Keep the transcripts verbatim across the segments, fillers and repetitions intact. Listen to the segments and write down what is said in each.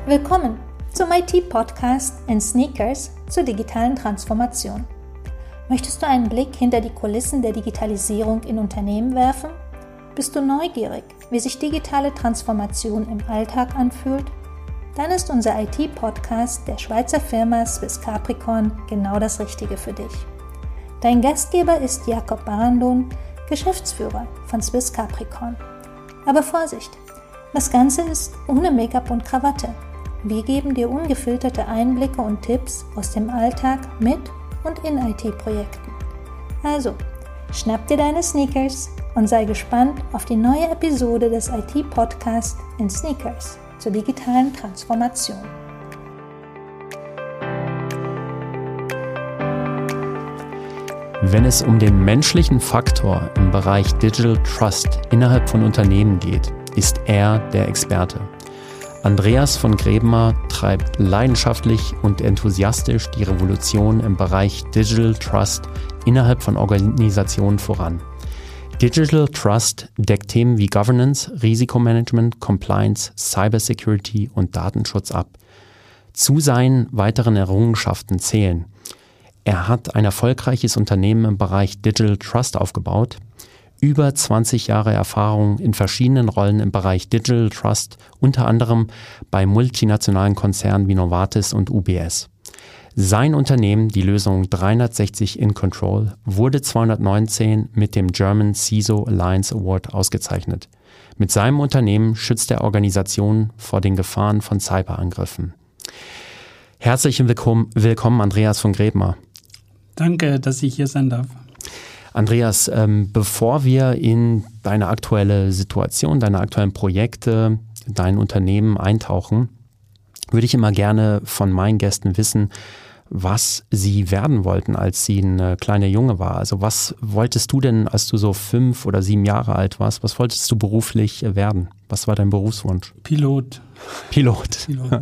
Willkommen zum I T-Podcast in Sneakers zur digitalen Transformation. Möchtest du einen Blick hinter die Kulissen der Digitalisierung in Unternehmen werfen? Bist du neugierig, wie sich digitale Transformation im Alltag anfühlt? Dann ist unser I T-Podcast der Schweizer Firma Swiss Capricorn genau das Richtige für dich. Dein Gastgeber ist Jakob Barandohn, Geschäftsführer von Swiss Capricorn. Aber Vorsicht, das Ganze ist ohne Make-up und Krawatte. Wir geben dir ungefilterte Einblicke und Tipps aus dem Alltag mit und in I T-Projekten. Also, schnapp dir deine Sneakers und sei gespannt auf die neue Episode des I T-Podcasts in Sneakers zur digitalen Transformation. Wenn es um den menschlichen Faktor im Bereich Digital Trust innerhalb von Unternehmen geht, ist er der Experte. Andreas von Grebmer treibt leidenschaftlich und enthusiastisch die Revolution im Bereich Digital Trust innerhalb von Organisationen voran. Digital Trust deckt Themen wie Governance, Risikomanagement, Compliance, Cybersecurity und Datenschutz ab. Zu seinen weiteren Errungenschaften zählen: Er hat ein erfolgreiches Unternehmen im Bereich Digital Trust aufgebaut, über zwanzig Jahre Erfahrung in verschiedenen Rollen im Bereich Digital Trust, unter anderem bei multinationalen Konzernen wie Novartis und U B S. Sein Unternehmen, die Lösung dreihundertsechzig in Control, wurde zweitausendneunzehn mit dem German C I S O Alliance Award ausgezeichnet. Mit seinem Unternehmen schützt er Organisationen vor den Gefahren von Cyberangriffen. Herzlich willkommen, willkommen Andreas von Grebmer. Danke, dass ich hier sein darf. Andreas, ähm, bevor wir in deine aktuelle Situation, deine aktuellen Projekte, dein Unternehmen eintauchen, würde ich immer gerne von meinen Gästen wissen, was sie werden wollten, als sie ein kleiner Junge war. Also was wolltest du denn, als du so fünf oder sieben Jahre alt warst, was wolltest du beruflich werden? Was war dein Berufswunsch? Pilot. Pilot. Pilot.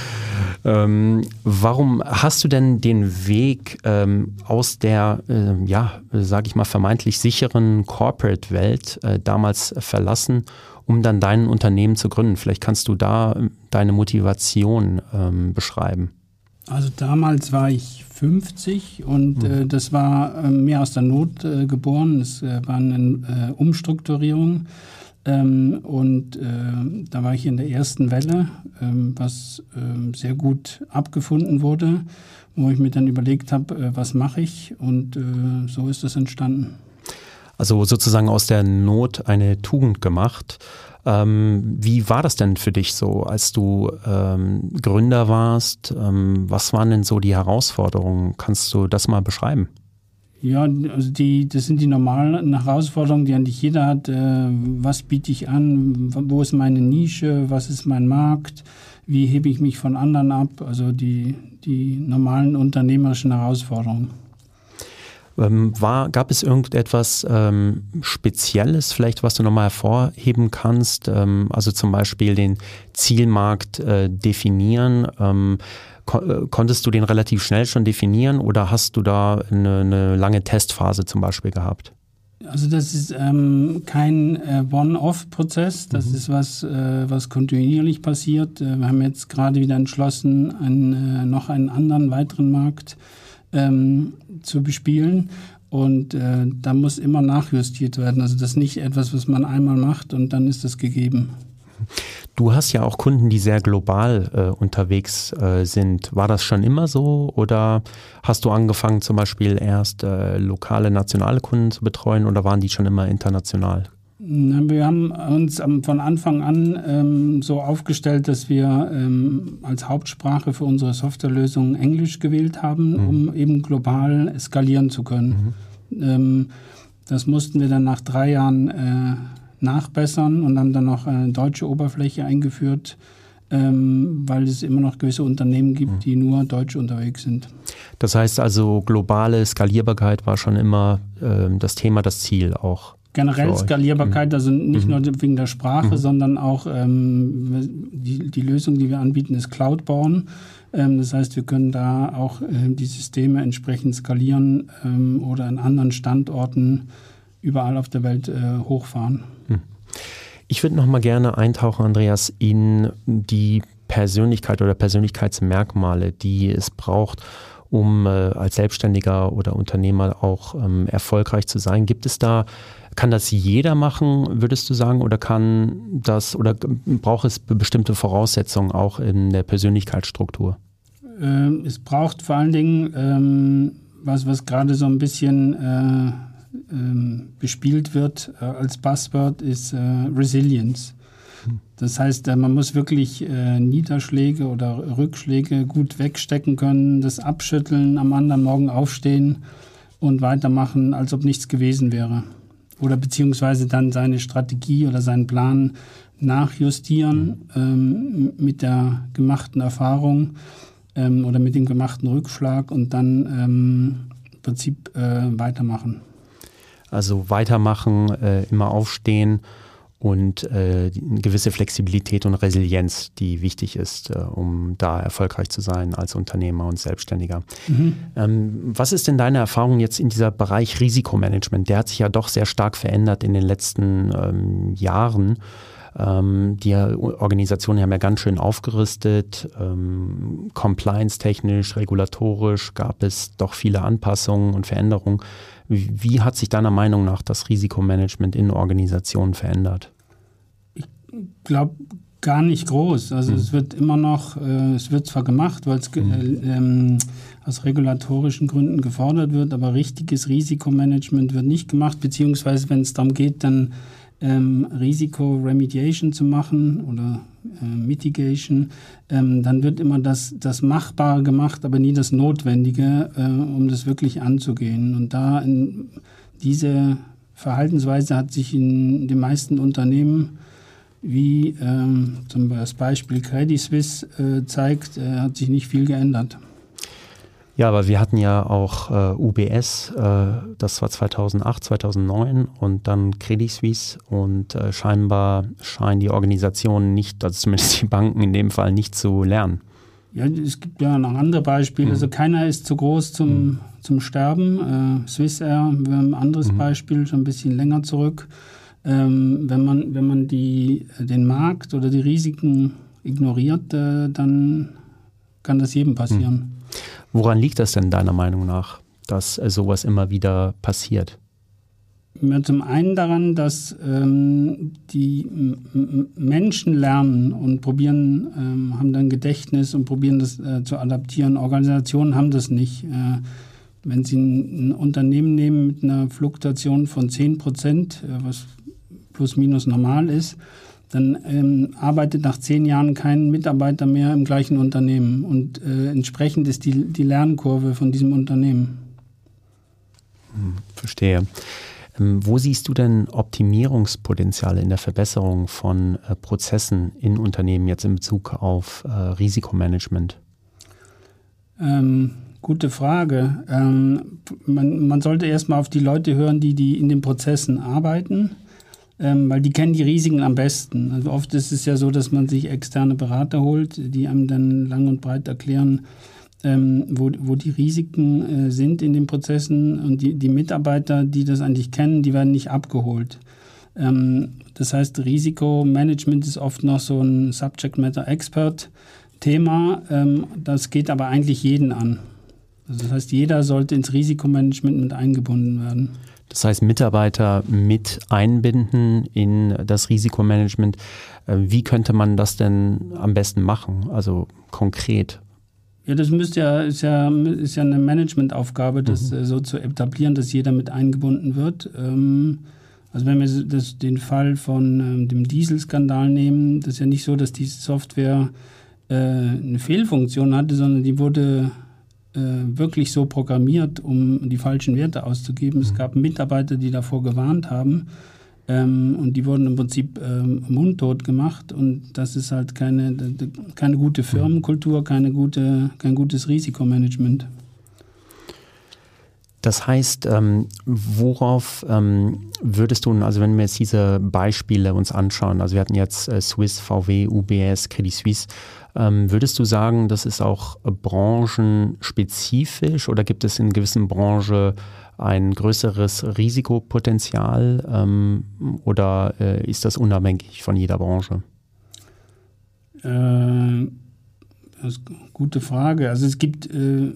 ähm, warum hast du denn den Weg ähm, aus der, äh, ja, sage ich mal, vermeintlich sicheren Corporate-Welt äh, damals verlassen, um dann dein Unternehmen zu gründen? Vielleicht kannst du da deine Motivation ähm, beschreiben. Also damals war ich fünfzig und äh, das war äh, mehr aus der Not äh, geboren. Es äh, war eine äh, Umstrukturierung. Ähm, und äh, da war ich in der ersten Welle, ähm, was äh, sehr gut abgefunden wurde, wo ich mir dann überlegt habe, äh, was mache ich, und äh, so ist das entstanden. Also sozusagen aus der Not eine Tugend gemacht. Ähm, wie war das denn für dich so, als du ähm, Gründer warst? Ähm, was waren denn so die Herausforderungen? Kannst du das mal beschreiben? Ja, also die, das sind die normalen Herausforderungen, die eigentlich jeder hat. Äh, was biete ich an? Wo ist meine Nische? Was ist mein Markt? Wie hebe ich mich von anderen ab? Also die, die normalen unternehmerischen Herausforderungen. Ähm, war, gab es irgendetwas ähm, Spezielles, vielleicht, was du nochmal hervorheben kannst? Ähm, also zum Beispiel den Zielmarkt äh, definieren. Ähm, Konntest du den relativ schnell schon definieren oder hast du da eine, eine lange Testphase zum Beispiel gehabt? Also das ist ähm, kein äh, One-Off-Prozess, das mhm. ist was, äh, was kontinuierlich passiert. Äh, wir haben jetzt gerade wieder entschlossen, einen, äh, noch einen anderen weiteren Markt ähm, zu bespielen, und äh, da muss immer nachjustiert werden. Also das ist nicht etwas, was man einmal macht und dann ist das gegeben. Du hast ja auch Kunden, die sehr global äh, unterwegs äh, sind. War das schon immer so oder hast du angefangen, zum Beispiel erst äh, lokale, nationale Kunden zu betreuen, oder waren die schon immer international? Wir haben uns von Anfang an ähm, so aufgestellt, dass wir ähm, als Hauptsprache für unsere Softwarelösung Englisch gewählt haben, mhm. um eben global skalieren zu können. Mhm. Ähm, das mussten wir dann nach drei Jahren äh, nachbessern und haben dann noch eine deutsche Oberfläche eingeführt, ähm, weil es immer noch gewisse Unternehmen gibt, die nur deutsch unterwegs sind. Das heißt also, globale Skalierbarkeit war schon immer äh, das Thema, das Ziel auch? Generell Skalierbarkeit, also nicht mhm. nur wegen der Sprache, mhm. sondern auch ähm, die, die Lösung, die wir anbieten, ist Cloud-born. Ähm, das heißt, wir können da auch äh, die Systeme entsprechend skalieren ähm, oder an anderen Standorten überall auf der Welt äh, hochfahren. Ich würde noch mal gerne eintauchen, Andreas, in die Persönlichkeit oder Persönlichkeitsmerkmale, die es braucht, um äh, als Selbstständiger oder Unternehmer auch ähm, erfolgreich zu sein? Gibt es da, kann das jeder machen, würdest du sagen, oder kann das, oder braucht es bestimmte Voraussetzungen auch in der Persönlichkeitsstruktur? Ähm, es braucht vor allen Dingen ähm, was, was gerade so ein bisschen äh, ähm, bespielt wird äh, als Buzzword, ist äh, Resilience. Das heißt, man muss wirklich äh, Niederschläge oder Rückschläge gut wegstecken können, das abschütteln, am anderen Morgen aufstehen und weitermachen, als ob nichts gewesen wäre. Oder beziehungsweise dann seine Strategie oder seinen Plan nachjustieren ähm, mit der gemachten Erfahrung ähm, oder mit dem gemachten Rückschlag und dann ähm, im Prinzip äh, weitermachen. Also weitermachen, äh, immer aufstehen. Und äh, eine gewisse Flexibilität und Resilienz, die wichtig ist, äh, um da erfolgreich zu sein als Unternehmer und Selbstständiger. Mhm. Ähm, was ist denn deine Erfahrung jetzt in dieser Bereich Risikomanagement? Der hat sich ja doch sehr stark verändert in den letzten ähm, Jahren. Ähm, die Organisationen haben ja ganz schön aufgerüstet. Ähm, compliance-technisch, regulatorisch gab es doch viele Anpassungen und Veränderungen. Wie hat sich deiner Meinung nach das Risikomanagement in Organisationen verändert? Ich glaube gar nicht groß. Also mhm. es wird immer noch, äh, es wird zwar gemacht, weil es mhm. äh, ähm, aus regulatorischen Gründen gefordert wird, aber richtiges Risikomanagement wird nicht gemacht, beziehungsweise wenn es darum geht, dann ähm, Risiko-Remediation zu machen oder äh, Mitigation, ähm, dann wird immer das, das Machbare gemacht, aber nie das Notwendige, äh, um das wirklich anzugehen. Und da in, diese Verhaltensweise hat sich in den meisten Unternehmen, wie ähm, zum Beispiel Credit Suisse äh, zeigt, äh, hat sich nicht viel geändert. Ja, aber wir hatten ja auch äh, U B S, äh, das war zweitausendacht, zweitausendneun und dann Credit Suisse und äh, scheinbar scheinen die Organisationen nicht, also zumindest die Banken in dem Fall, nicht zu lernen. Ja, es gibt ja noch andere Beispiele. Mhm. Also keiner ist zu groß zum, mhm. zum Sterben. Äh, Swissair, wir haben ein anderes mhm. Beispiel, schon ein bisschen länger zurück. Ähm, wenn man, wenn man die, den Markt oder die Risiken ignoriert, äh, dann kann das jedem passieren. Mhm. Woran liegt das denn deiner Meinung nach, dass äh, sowas immer wieder passiert? Ja, zum einen daran, dass ähm, die m- m- Menschen lernen und probieren, ähm, haben dann Gedächtnis und probieren das äh, zu adaptieren. Organisationen haben das nicht. Äh, wenn sie ein, ein Unternehmen nehmen mit einer Fluktuation von zehn Prozent, äh, was plus minus normal ist, dann ähm, arbeitet nach zehn Jahren kein Mitarbeiter mehr im gleichen Unternehmen. Und äh, entsprechend ist die, die Lernkurve von diesem Unternehmen. Hm, verstehe. Ähm, wo siehst du denn Optimierungspotenziale in der Verbesserung von äh, Prozessen in Unternehmen jetzt in Bezug auf äh, Risikomanagement? Ähm, gute Frage. Ähm, man, man sollte erstmal auf die Leute hören, die, die in den Prozessen arbeiten. Ähm, weil die kennen die Risiken am besten. Also oft ist es ja so, dass man sich externe Berater holt, die einem dann lang und breit erklären, ähm, wo, wo die Risiken äh, sind in den Prozessen. Und die, die Mitarbeiter, die das eigentlich kennen, die werden nicht abgeholt. Ähm, das heißt, Risikomanagement ist oft noch so ein Subject Matter Expert Thema. Ähm, das geht aber eigentlich jeden an. Also das heißt, jeder sollte ins Risikomanagement mit eingebunden werden. Das heißt, Mitarbeiter mit einbinden in das Risikomanagement. Wie könnte man das denn am besten machen? Also konkret? Ja, das müsste ja, ist ja, ist ja eine Managementaufgabe, das mhm. so zu etablieren, dass jeder mit eingebunden wird. Also wenn wir das, den Fall von dem Dieselskandal nehmen, das ist ja nicht so, dass diese Software eine Fehlfunktion hatte, sondern die wurde wirklich so programmiert, um die falschen Werte auszugeben. Mhm. Es gab Mitarbeiter, die davor gewarnt haben ähm, und die wurden im Prinzip ähm, mundtot gemacht und das ist halt keine, keine gute Firmenkultur, keine gute, kein gutes Risikomanagement. Das heißt, ähm, worauf ähm, würdest du, also wenn wir jetzt diese Beispiele uns anschauen, also wir hatten jetzt äh, Swiss, V W, U B S, Credit Suisse, ähm, würdest du sagen, das ist auch äh, branchenspezifisch oder gibt es in gewissen Branchen ein größeres Risikopotenzial ähm, oder äh, ist das unabhängig von jeder Branche? Äh, das ist eine gute Frage. Also es gibt äh,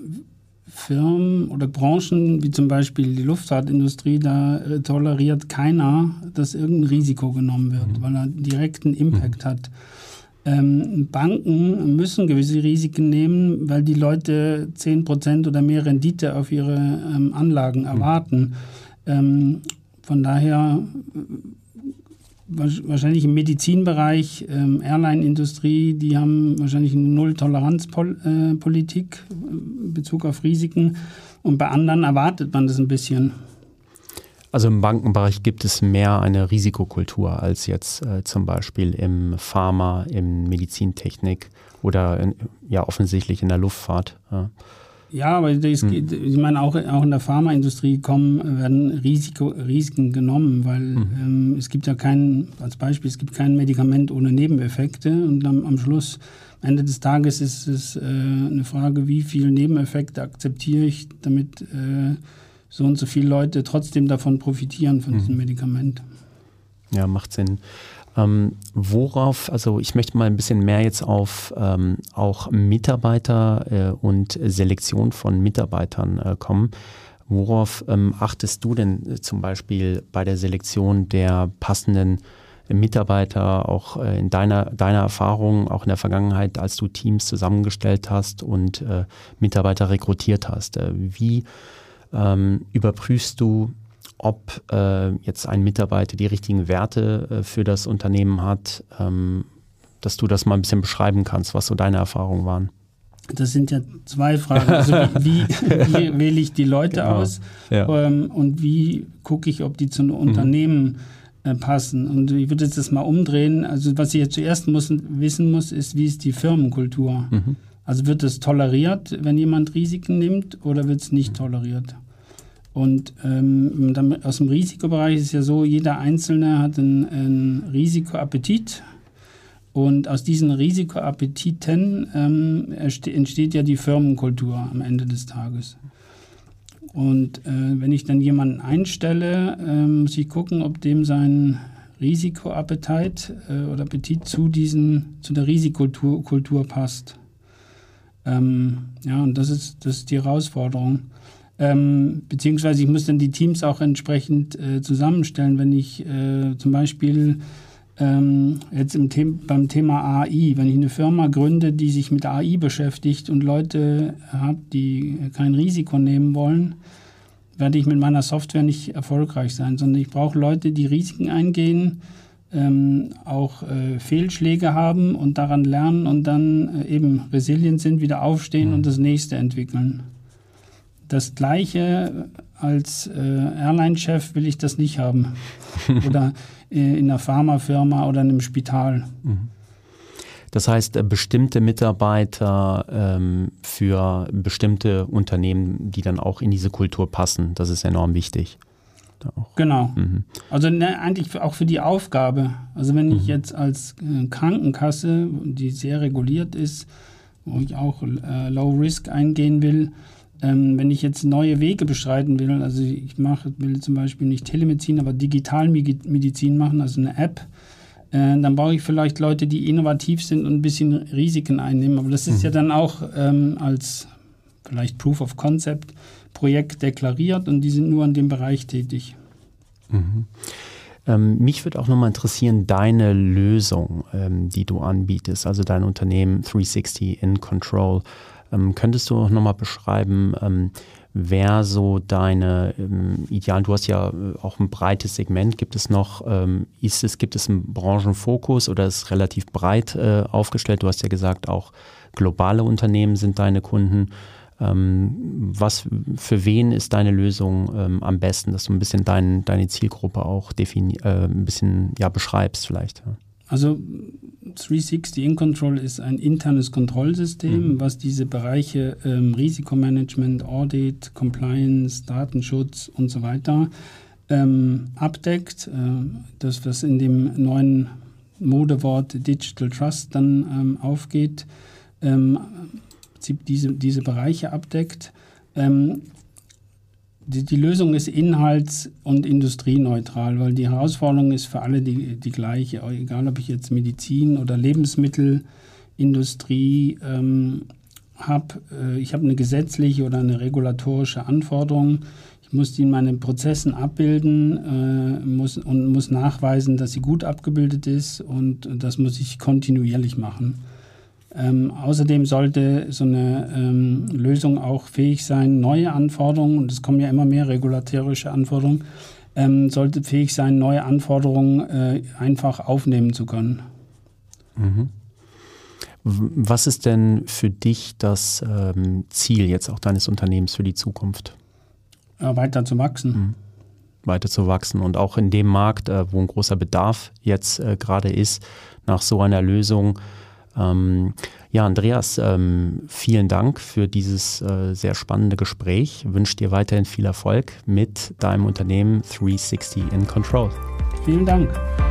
Firmen oder Branchen, wie zum Beispiel die Luftfahrtindustrie, da äh, toleriert keiner, dass irgendein Risiko genommen wird, mhm. weil er einen direkten Impact mhm. hat. Ähm, Banken müssen gewisse Risiken nehmen, weil die Leute zehn Prozent oder mehr Rendite auf ihre ähm, Anlagen erwarten. Mhm. Ähm, von daher wahrscheinlich im Medizinbereich, ähm, Airline-Industrie, die haben wahrscheinlich eine Null-Toleranz-Politik in Bezug auf Risiken. Und bei anderen erwartet man das ein bisschen. Also im Bankenbereich gibt es mehr eine Risikokultur als jetzt äh, zum Beispiel im Pharma, in Medizintechnik oder in, ja offensichtlich in der Luftfahrt. Ja. Ja, aber das geht, hm. ich meine, auch, auch in der Pharmaindustrie kommen, werden Risiko, Risiken genommen, weil hm. ähm, es gibt ja kein, als Beispiel, es gibt kein Medikament ohne Nebeneffekte und am, am Schluss, am Ende des Tages ist es äh, eine Frage, wie viele Nebeneffekte akzeptiere ich, damit äh, so und so viele Leute trotzdem davon profitieren, von hm. diesem Medikament. Ja, macht Sinn. Ähm, worauf, also ich möchte mal ein bisschen mehr jetzt auf ähm, auch Mitarbeiter äh, und Selektion von Mitarbeitern äh, kommen. Worauf ähm, achtest du denn äh, zum Beispiel bei der Selektion der passenden Mitarbeiter, auch äh, in deiner, deiner Erfahrung, auch in der Vergangenheit, als du Teams zusammengestellt hast und äh, Mitarbeiter rekrutiert hast? Äh, wie ähm, überprüfst du, ob äh, jetzt ein Mitarbeiter die richtigen Werte äh, für das Unternehmen hat, ähm, dass du das mal ein bisschen beschreiben kannst, was so deine Erfahrungen waren? Das sind ja zwei Fragen. Also wie, wie wähle ich die Leute genau. aus ja. ähm, und wie gucke ich, ob die zu einem Unternehmen äh, passen? Und ich würde jetzt das mal umdrehen. Also was ich jetzt zuerst muss, wissen muss, ist, wie ist die Firmenkultur? Mhm. Also wird es toleriert, wenn jemand Risiken nimmt, oder wird es nicht toleriert? Und ähm, dann aus dem Risikobereich ist es ja so, jeder Einzelne hat einen, einen Risikoappetit. Und aus diesen Risikoappetiten ähm, entsteht ja die Firmenkultur am Ende des Tages. Und äh, wenn ich dann jemanden einstelle, äh, muss ich gucken, ob dem sein Risikoappetit äh, oder Appetit zu, diesen, zu der Risikokultur Kultur passt. Ähm, ja, und das ist, das ist die Herausforderung. Ähm, beziehungsweise ich muss dann die Teams auch entsprechend äh, zusammenstellen, wenn ich äh, zum Beispiel ähm, jetzt im The- beim Thema A I, wenn ich eine Firma gründe, die sich mit A I beschäftigt und Leute habe, die kein Risiko nehmen wollen, werde ich mit meiner Software nicht erfolgreich sein, sondern ich brauche Leute, die Risiken eingehen, ähm, auch äh, Fehlschläge haben und daran lernen und dann äh, eben resilient sind, wieder aufstehen mhm. und das nächste entwickeln. Das Gleiche als äh, Airline-Chef will ich das nicht haben. Oder äh, in einer Pharmafirma oder in einem Spital. Das heißt, äh, bestimmte Mitarbeiter ähm, für bestimmte Unternehmen, die dann auch in diese Kultur passen, das ist enorm wichtig. Auch. Genau. Mhm. Also ne, eigentlich auch für die Aufgabe. Also wenn ich mhm. jetzt als äh, Krankenkasse, die sehr reguliert ist, wo ich auch äh, Low Risk eingehen will, Ähm, wenn ich jetzt neue Wege beschreiten will, also ich mache, will zum Beispiel nicht Telemedizin, aber Digitalmedizin machen, also eine App, äh, dann brauche ich vielleicht Leute, die innovativ sind und ein bisschen Risiken einnehmen. Aber das ist mhm. ja dann auch ähm, als vielleicht Proof of Concept Projekt deklariert und die sind nur in dem Bereich tätig. Mhm. Ähm, mich würde auch nochmal interessieren, deine Lösung, ähm, die du anbietest, also dein Unternehmen dreihundertsechzig in Control. Ähm, könntest du auch nochmal beschreiben, ähm, wer so deine ähm, Idealen, du hast ja äh, auch ein breites Segment, gibt es noch, ähm, ist es, gibt es einen Branchenfokus oder ist es relativ breit äh, aufgestellt? Du hast ja gesagt, auch globale Unternehmen sind deine Kunden. Ähm, was, für wen ist deine Lösung ähm, am besten, dass du ein bisschen dein, deine Zielgruppe auch defini- äh, ein bisschen ja, beschreibst vielleicht? Ja. Also dreihundertsechzig in Control ist ein internes Kontrollsystem, mhm. was diese Bereiche ähm, Risikomanagement, Audit, Compliance, Datenschutz und so weiter ähm, abdeckt. Äh, das, was in dem neuen Modewort Digital Trust dann ähm, aufgeht, ähm, diese, diese Bereiche abdeckt. Ähm, Die, die Lösung ist inhalts- und industrieneutral, weil die Herausforderung ist für alle die, die gleiche. Egal, ob ich jetzt Medizin oder Lebensmittel Industrie ähm, habe. Äh, ich habe eine gesetzliche oder eine regulatorische Anforderung. Ich muss die in meinen Prozessen abbilden äh, muss, und muss nachweisen, dass sie gut abgebildet ist, und das muss ich kontinuierlich machen. Ähm, außerdem sollte so eine ähm, Lösung auch fähig sein, neue Anforderungen, und es kommen ja immer mehr regulatorische Anforderungen, ähm, sollte fähig sein, neue Anforderungen äh, einfach aufnehmen zu können. Mhm. Was ist denn für dich das ähm, Ziel jetzt auch deines Unternehmens für die Zukunft? Ja, weiter zu wachsen. Mhm. Weiter zu wachsen und auch in dem Markt, äh, wo ein großer Bedarf jetzt äh, gerade ist, nach so einer Lösung. Ähm, ja, Andreas, ähm, vielen Dank für dieses äh, sehr spannende Gespräch. Ich wünsche dir weiterhin viel Erfolg mit deinem Unternehmen dreihundertsechzig in Control. Vielen Dank.